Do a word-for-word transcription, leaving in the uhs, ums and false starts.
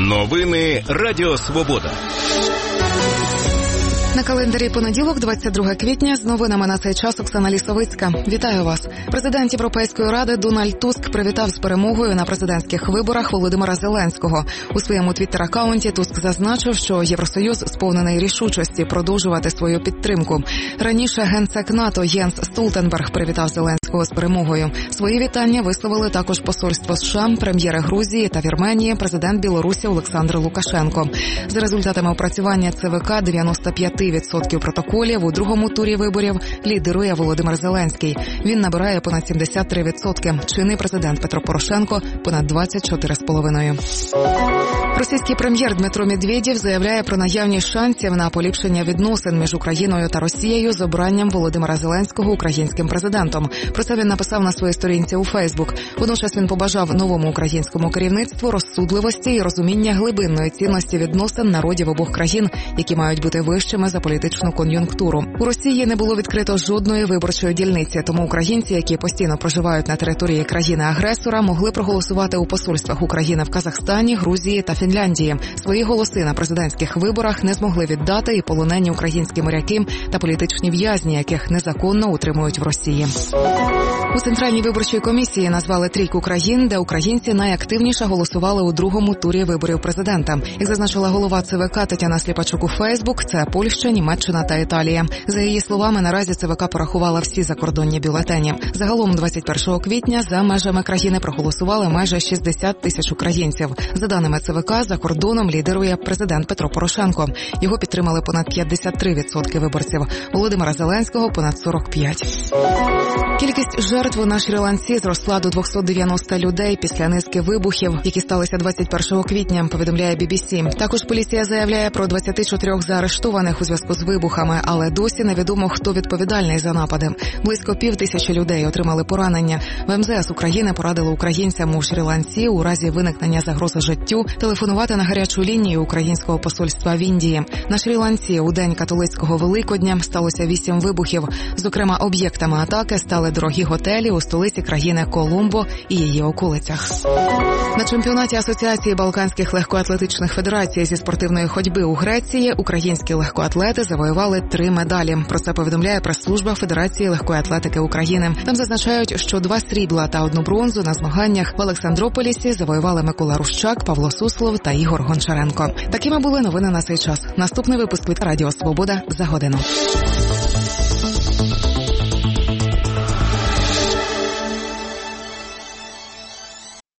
Новини Радіо Свобода. На календарі понеділок, двадцять друге квітня, з новинами на цей час Оксана Лісовицька. Вітаю вас. Президент Європейської ради Дональд Туск привітав з перемогою на президентських виборах Володимира Зеленського. У своєму твіттер-акаунті Туск зазначив, що Євросоюз сповнений рішучості продовжувати свою підтримку. Раніше генсек НАТО Єнс Столтенберг привітав Зеленського з перемогою. Свої вітання висловили також посольство США, прем'єри Грузії та Вірменії, президент Білорусі Олександр Лукашенко. За результатами опрацювання ЦВК дев'яносто п'ять відсотків протоколів у другому турі виборів лідирує Володимир Зеленський. Він набирає понад сімдесят три відсотки. Чинний президент Петро Порошенко – понад двадцять чотири цілих п'ять десятих. Російський прем'єр Дмитро Медведєв заявляє про наявність шансів на поліпшення відносин між Україною та Росією з обранням Володимира Зеленського українським президентом. Про це він написав на своїй сторінці у Фейсбук. Водночас він побажав новому українському керівництву розсудливості і розуміння глибинної цінності відносин народів обох країн, які мають бути вищими за політичну кон'юнктуру. У Росії не було відкрито жодної виборчої дільниці, тому українці, які постійно проживають на території країни-агресора, могли проголосувати у посольствах України в Казахстані, Грузії та Фінляндії. Свої голоси на президентських виборах не змогли віддати і полонені українські моряки та політичні в'язні, яких незаконно утримують в Росії. У Центральній виборчій комісії назвали трійку країн, де українці найактивніше голосували у другому турі виборів президента. Як зазначила голова ЦВК Тетяна Сліпачук у Фейсбук, це Польща, Німеччина та Італія. За її словами, наразі ЦВК порахувала всі закордонні бюлетені. Загалом двадцять першого квітня за межами країни проголосували майже шістдесят тисяч українців. За даними ЦВК, за кордоном лідирує президент Петро Порошенко. Його підтримали понад п'ятдесят три відсотки виборців. Володимира Зеленського – понад сорок п'ять. Кількість жертв на Шрі-Ланці зросла до двохсот дев'яноста людей після низки вибухів, які сталися двадцять першого квітня, повідомляє бі бі сі. Також поліція заявляє про двадцять чотири заарештованих у зв'язку з вибухами, але досі невідомо, хто відповідальний за напади. Близько пів тисячі людей отримали поранення. В ем зе ес України порадили українцям у Шрі-Ланці у разі виникнення загрози життю телефонувати на гарячу лінію українського посольства в Індії. На Шрі-Ланці у день католицького Великодня сталося вісім вибухів. Зокрема, об'єктами атаки стали дорогі готелі у столиці країни Коломбо і її околицях. На чемпіонаті Асоціації Балканських легкоатлетичних федерацій зі спортивної ходьби у Греції українські легкоатлети завоювали три медалі. Про це повідомляє прес-служба Федерації легкої атлетики України. Там зазначають, що два срібла та одну бронзу на змаганнях в Олександрополісі завоювали Микола Рущак, Павло Суслов та Ігор Гончаренко. Такими були новини на цей час. Наступний випуск від Радіо Свобода за годину.